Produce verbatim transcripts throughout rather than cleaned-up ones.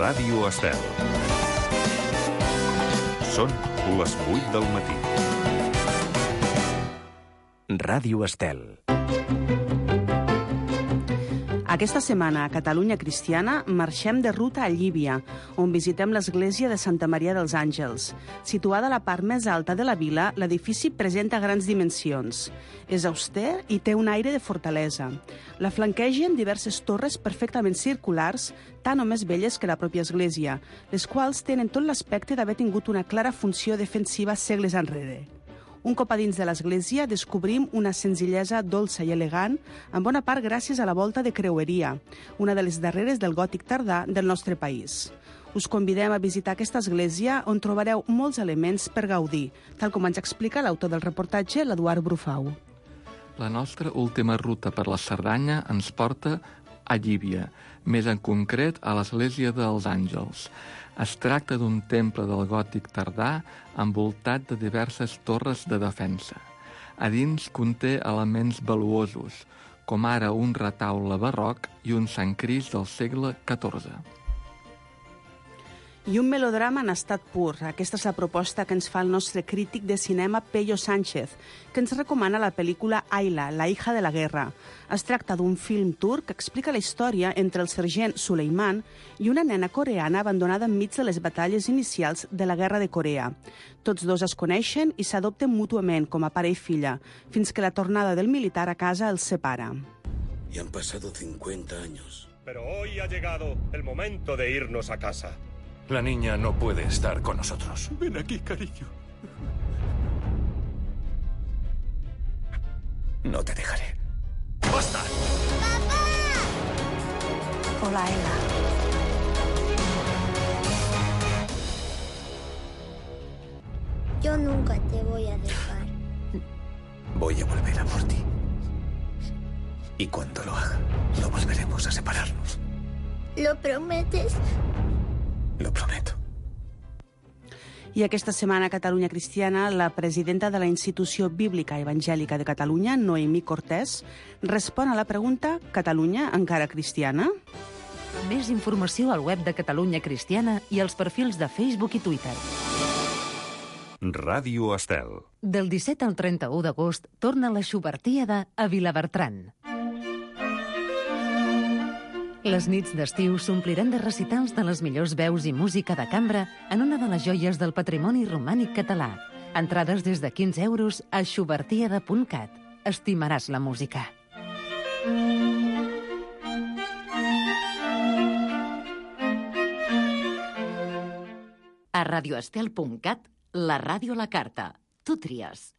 Ràdio Estel. Són les vuit del matí. Ràdio Estel. Aquesta setmana, a Catalunya Cristiana, marxem de ruta a Llívia, on visitem l'església de Santa Maria dels Àngels. Situada a la part més alta de la vila, l'edifici presenta grans dimensions. És auster i té un aire de fortalesa. La flanquegen diverses torres perfectament circulars, tant o més velles que la pròpia església, les quals tenen tot l'aspecte d'haver tingut una clara funció defensiva segles enrere. Un cop a dins de l'església descobrim una senzillesa dolça i elegant, en bona part gràcies a la volta de creueria, una de les darreres del gòtic tardà del nostre país. Us convidem a visitar aquesta església on trobareu molts elements per gaudir, tal com ens explica l'autor del reportatge, l'Eduard Brufau. La nostra última ruta per la Cerdanya ens porta a Llívia, més en concret a l'església dels Àngels. Es tracta d'un temple del gòtic tardà envoltat de diverses torres de defensa. A dins conté elements valuosos, com ara un retaule barroc i un Sant Crist del segle catorze. I un melodrama en estat pur. Aquesta és la proposta que ens fa el nostre crític de cinema Pello Sánchez, que ens recomana la pel·lícula Ayla, la hija de la guerra. Es tracta d'un film turc que explica la història entre el sergent Suleiman i una nena coreana abandonada enmig de les batalles inicials de la Guerra de Corea. Tots dos es coneixen i s'adopten mútuament com a pare i filla, fins que la tornada del militar a casa els separa. Y han pasado cincuenta años. Pero hoy ha llegado el momento de irnos a casa. La niña no puede estar con nosotros. Ven aquí, cariño. No te dejaré. ¡Basta! ¡Papá! Hola, Ella. Yo nunca te voy a dejar. Voy a volver a por ti. Y cuando lo haga, no volveremos a separarnos. ¿Lo prometes? Lo prometo. I aquesta setmana a Catalunya Cristiana, la presidenta de la Institució Bíblica Evangèlica de Catalunya, Noemí Cortés, respon a la pregunta «Catalunya encara cristiana?» Més informació al web de Catalunya Cristiana i als perfils de Facebook i Twitter. Ràdio Estel. Del disset al trenta-u d'agost torna la Xubertíada a Vilabertran. Les nits d'estiu s'ompliran de recitals de les millors veus i música de cambra en una de les joies del patrimoni romànic català. Entrades des de quinze euros a xubertiada punt cat. Estimaràs la música. A radioestel punt cat, la ràdio a la carta. Tu tries.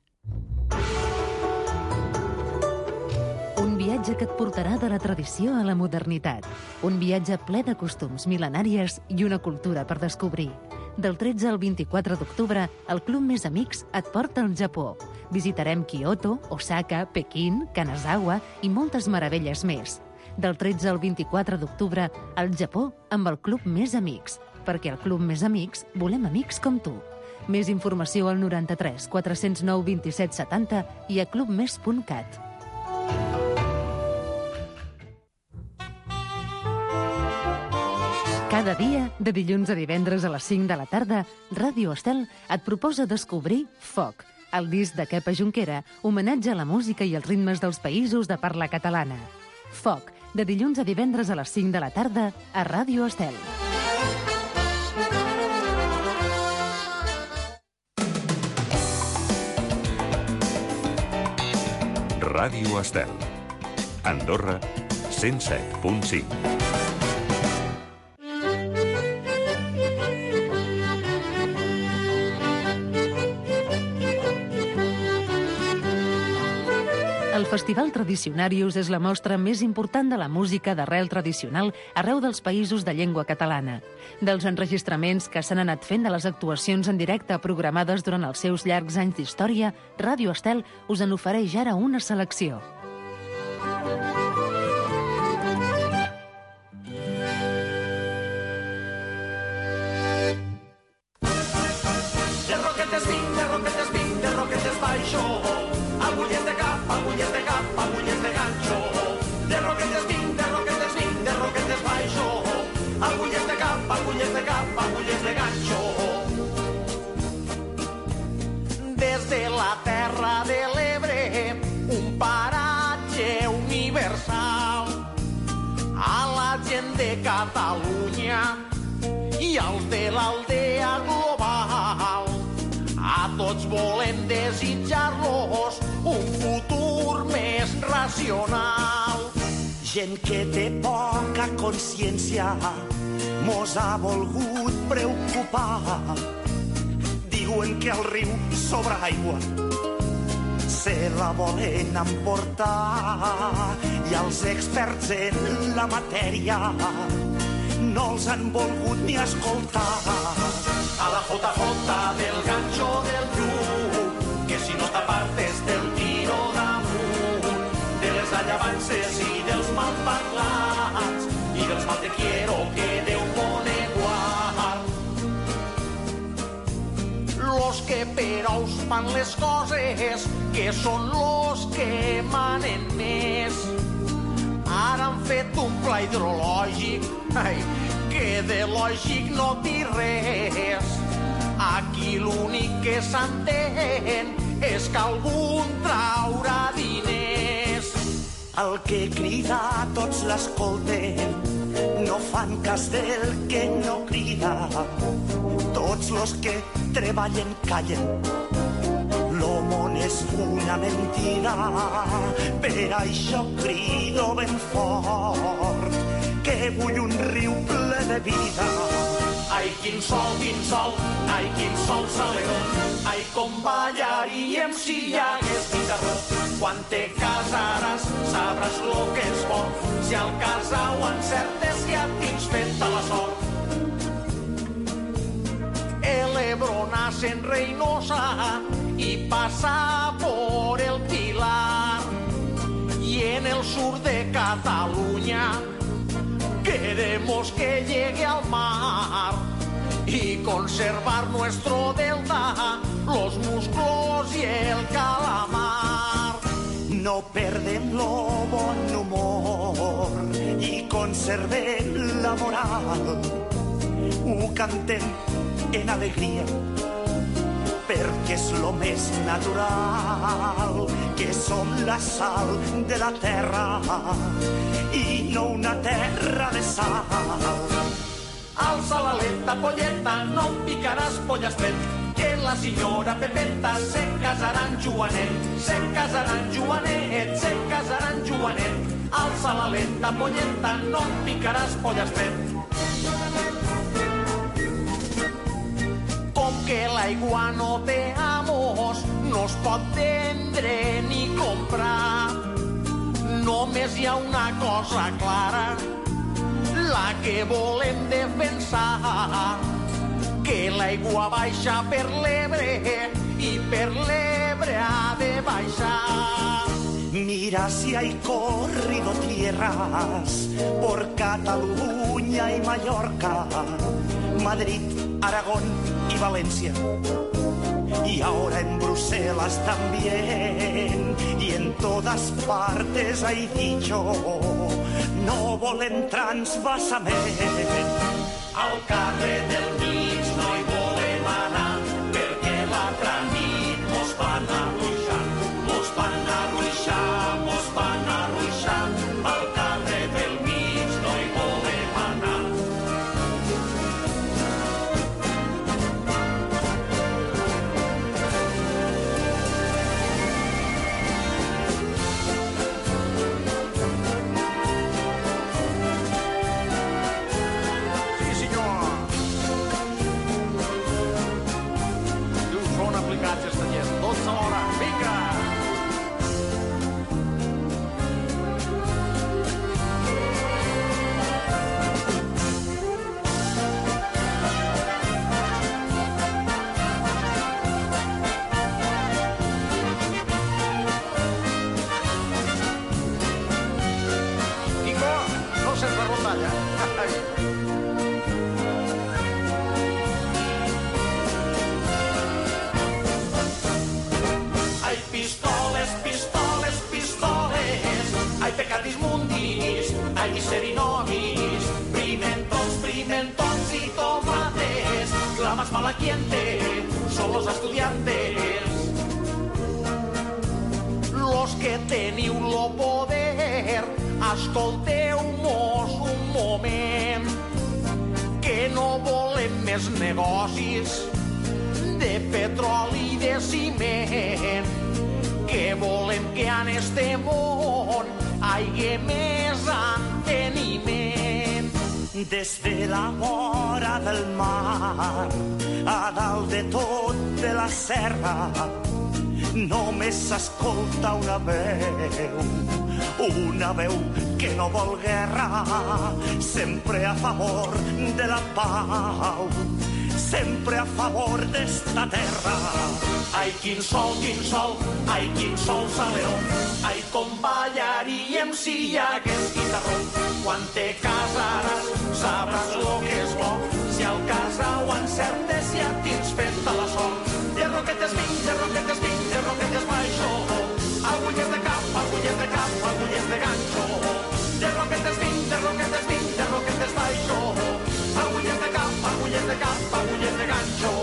Un viatge que et portarà de la tradició a la modernitat. Un viatge ple de costums mil·lenàries i una cultura per descobrir. Del tretze al vint-i-quatre d'octubre, el Club Més Amics et porta al Japó. Visitarem Kyoto, Osaka, Pequín, Kanazawa i moltes meravelles més. Del tretze al vint-i-quatre d'octubre, al Japó amb el Club Més Amics. Perquè al Club Més Amics volem amics com tu. Més informació al noranta-tres quatre-cents nou vint-i-set setanta i a clubmes punt cat. Cada dia, de dilluns a divendres a les cinc de la tarda, Ràdio Estel et proposa descobrir Foc, el disc de Kepa Junquera, homenatge a la música i els ritmes dels països de parla catalana. Foc, de dilluns a divendres a les cinc de la tarda, a Ràdio Estel. Ràdio Estel. Andorra, cent set punt cinc. El Festival Tradicionarius és la mostra més important de la música d'arrel tradicional arreu dels països de llengua catalana. Dels enregistraments que s'han anat fent de les actuacions en directe programades durant els seus llargs anys d'història, Ràdio Estel us en ofereix ara una selecció. De roquetes vinc, de roquetes vinc, de roquetes baixo. Agulles de cap, agulles de cap, agulles de ganxo. De roquetes vinc, de roquetes vinc, de roquetes baixo. Agulles de cap, agulles Catalunya i els de l'aldea global. A tots volem desitjar-los un futur més racional. Gent que té poca consciència mos ha volgut preocupar. Diuen que el riu sobre aigua se la volen emportar i els experts en la matèria no els han volgut ni escoltar. A la jota jota del ganxo del lluc, que si no t'apartes del tiro damunt, de les allavances i dels malparlats i dels mal te quiero que Déu pone guard. Los que però us fan les coses, que són los que manen més. Ara han fet un pla hidrològic, ai, que de lògic no té res. Aquí l'únic que s'entén és que algun traurà diners. El que crida tots l'escolten, no fan cas del que no crida. Tots los que treballen callen, lo món és una mentida. Per això crido ben fort que vull un riu ple de vida. Ai, quin sol, quin sol, ai, quin sol salerón, ai, com ballaríem si hi hagués guitarró. Quan te casaràs sabràs lo que és bo, si al casar ho encertes ja tens feta la sort. El Ebro nace en Reynosa y pasa por el Pilar, y en el sur de Cataluña queremos que llegue al mar y conservar nuestro delta, los musclos y el calamar. No perdem lo bon humor i conservem la moral. Ho cantem en alegria perquè és lo més natural, que som la sal de la terra i no una terra de sal. Alça l'aleta, polleta, no em picaràs pollastet, que la senyora Pepeta se casarà en Joanet, se casarà en Joanet, se casarà en Joanet. Alça l'aleta, polleta, no em picaràs pollastet. Com que l'aigua no té amos, no es pot vendre ni comprar. Només hi ha una cosa clara, la que volem defensar, que l'aigua baixa per l'Ebre i per l'Ebre ha de baixar. Mira si hay corrido tierras por Cataluña y Mallorca, Madrid, Aragón y Valencia, y ahora en Bruselas también, y en todas partes hay dicho, no volen transvasament. Al carrer del mig no hi volem anar, perquè l'altra nit mos van arruixar, mos van arruixar, mos van arruixar. Al carrer del mig no hi volem anar. Serinomis, pimentons, pimentons y tomates. La más mala cliente son los estudiantes. Los que teniu lo poder, escolteu-mos un moment. no volem més negocis de petroli i de ciment, que volem que en este món hi hagi més enteniment. Des de la vora del mar a dalt de tot de la serra només s'escolta una veu, una veu que no vol guerra, sempre a favor de la pau, sempre a favor d'esta terra. Ai, quin sol, quin sol, ai, quin sol saleró, ai, com ballaríem si hi hagués guitarró. Quan te casaràs sabràs lo que és bo, si al casar ho encertes ja tens feta la sort. De roquetes vinc, de roquetes vinc, de roquetes baixo, agulles de cap, agulles de cap, agulles de ganxo. De roquetes vinc, de roquetes vinc, de roquetes baixo, agulles de cap, agulles de cap, agulles de ganxo.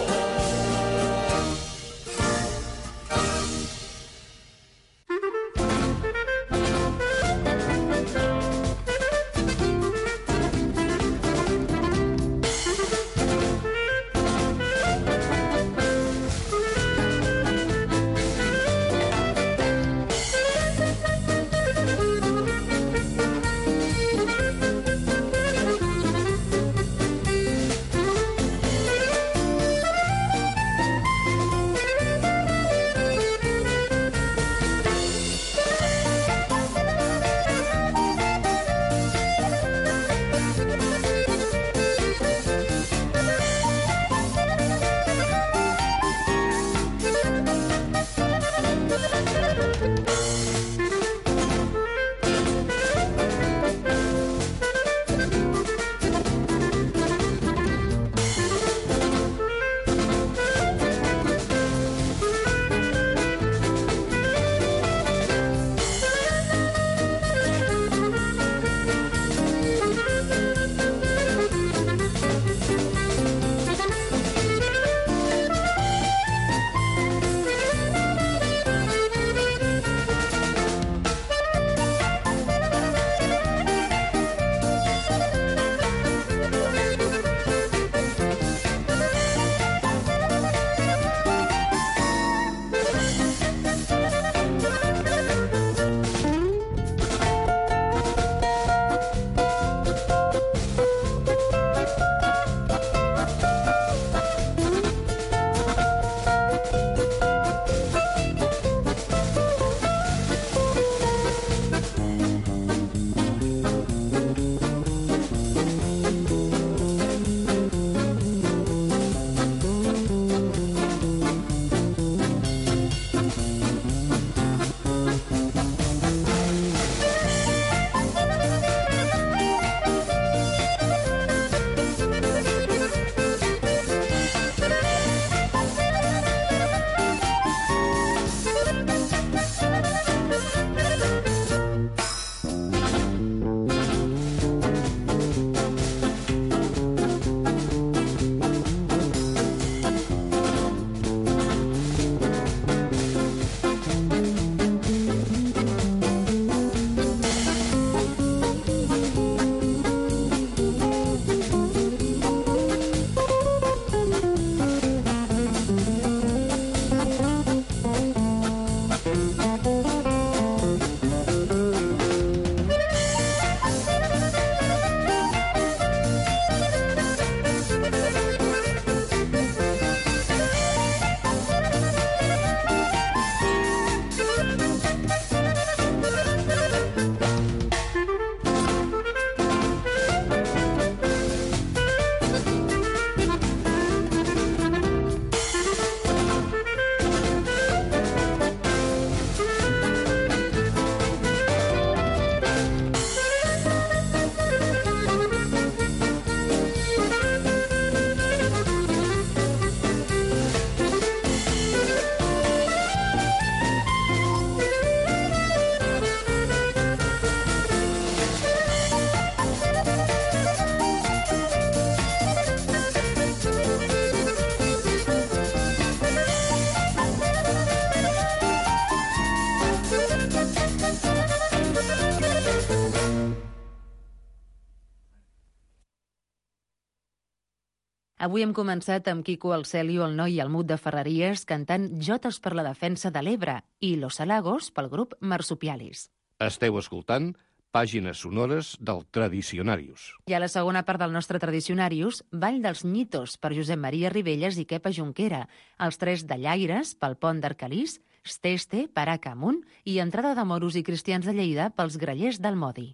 Avui hem començat amb Quico, el Celio, el Noi i el Mut de Ferreries cantant Jotes per la defensa de l'Ebre i Los Halagos pel grup Marsupialis. Esteu escoltant Pàgines sonores del Tradicionarius. I a la segona part del nostre Tradicionarius, Ball dels Nyitos per Josep Maria Ribelles i Kepa Junquera, els tres de Llaires pel Pont d'Arcalís, Steste per Aca Amunt i entrada de moros i cristians de Lleida pels grallers del Modi.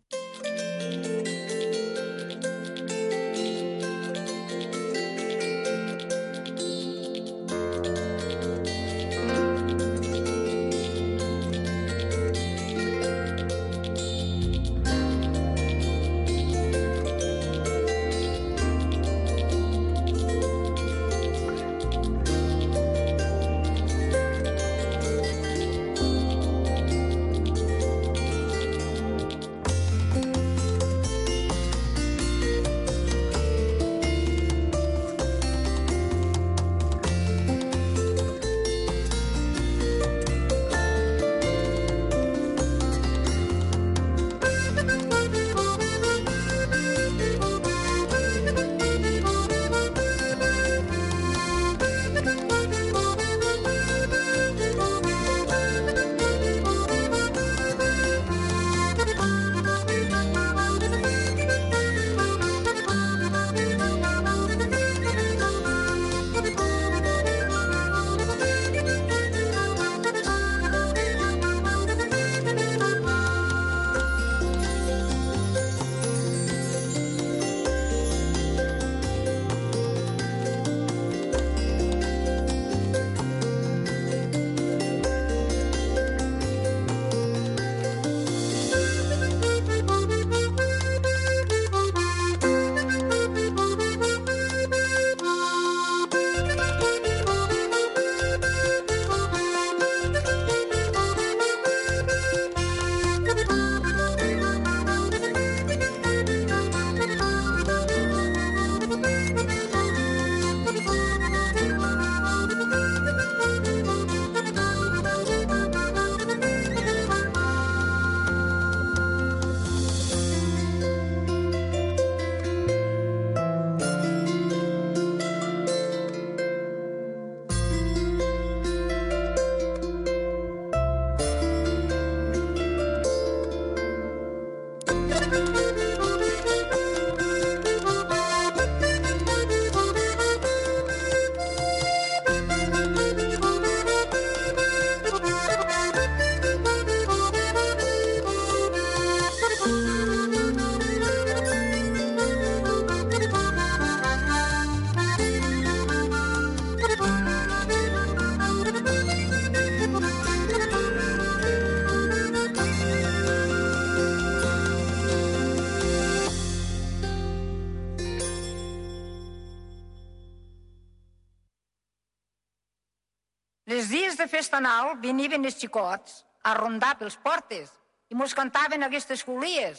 Les dies de festa nau veniven els xicots a rondar pels portes i mos cantaven aquestes julies.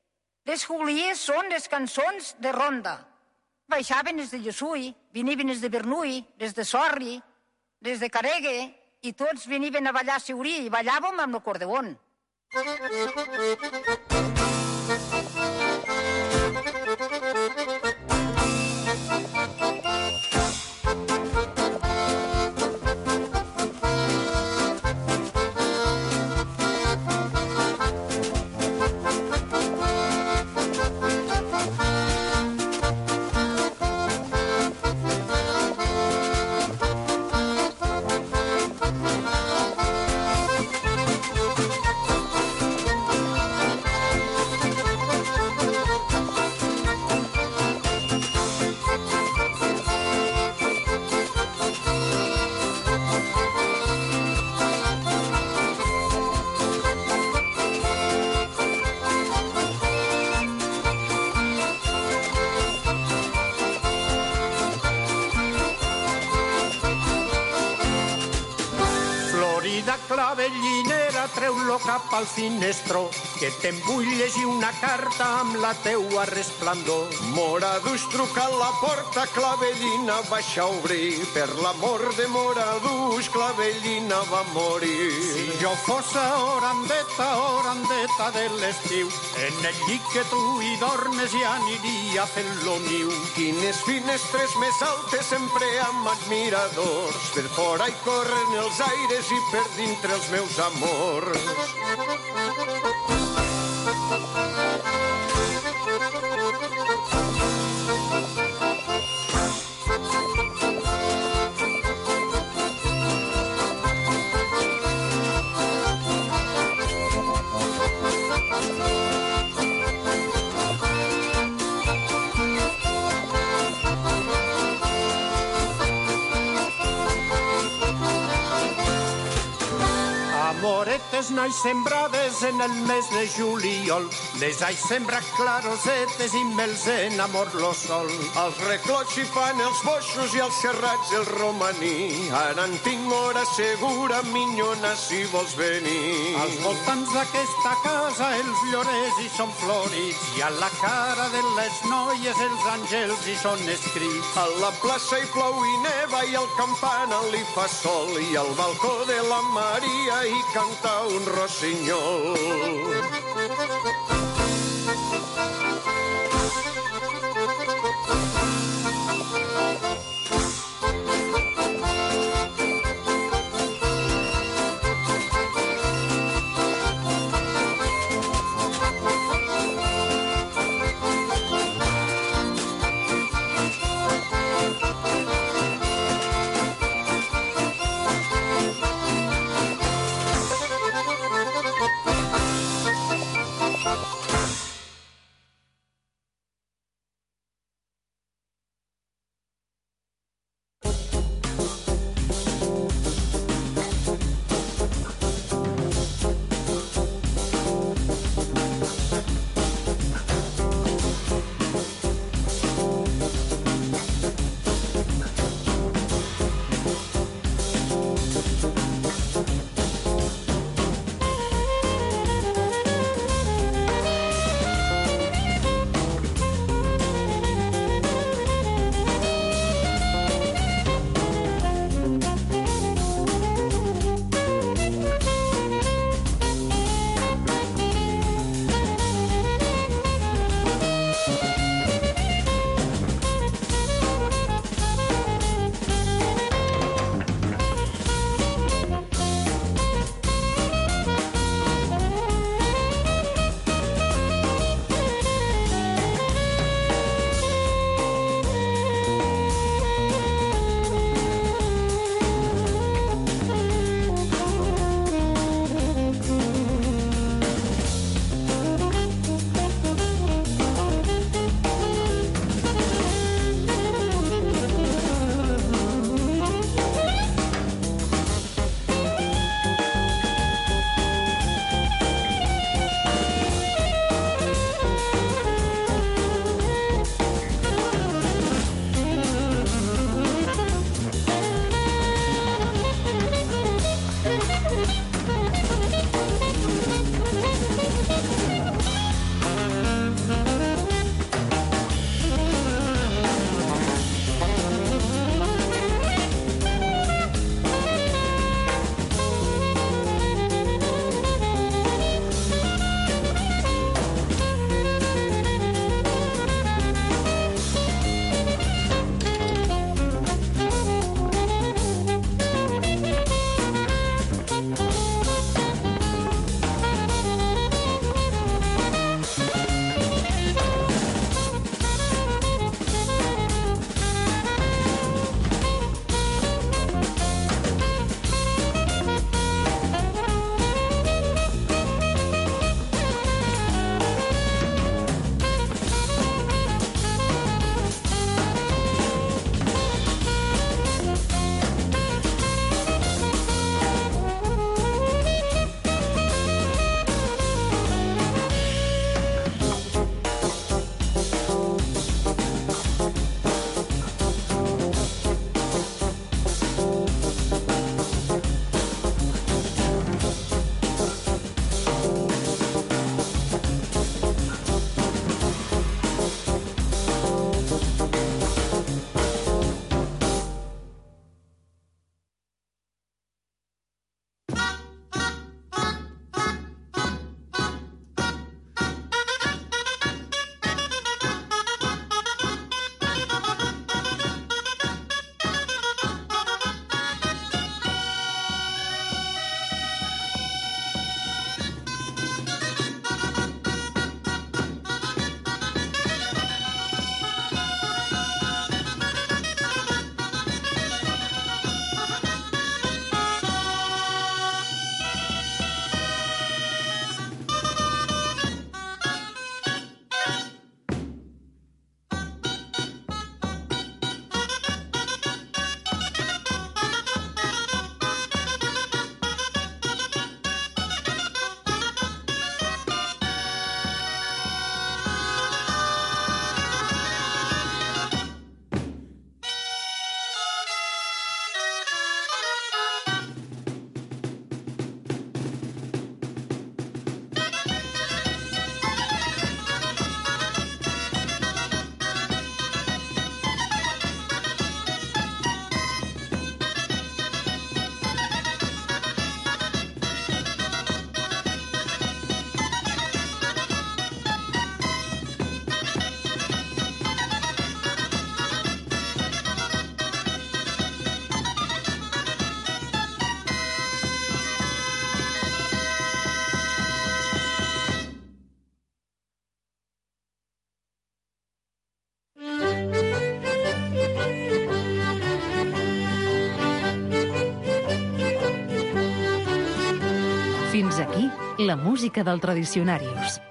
Les julies són les cançons de ronda. Baixaven els de Llessui, veniven els de Bernuy, les de Sorri, les de Caregue, i tots veniven a ballar a Seurí i ballàvem amb l'acordeón. treu-lo cap al finestró, que te'n vull llegir una carta amb la teua resplendor. Moradús truca a la porta, Clavellina baixa a obrir. Per l'amor de Moradús, Clavellina va morir. Si jo fos a Orandeta, Orandeta de l'estiu, en el llit que tu hi dormes ja aniria fent lo niu. Quines finestres més altes sempre amb admiradors, per fora hi corren els aires i per dintre els meus amors. Amoretes naix sembrades en el mes de juliol, les haig sembrat clarosetes i me'ls enamor lo sol. Els reclots hi fan els boixos i els serrats el romaní. Ara en tinc hora segura, minyona, si vols venir. Als voltants d'aquesta casa els llorers hi són florits i a la cara de les noies els àngels hi són escrits. A la plaça hi plou i neva i al campanar li fa sol i al balcó de la Maria hi canta un rossinyol. la música del Tradicionarius.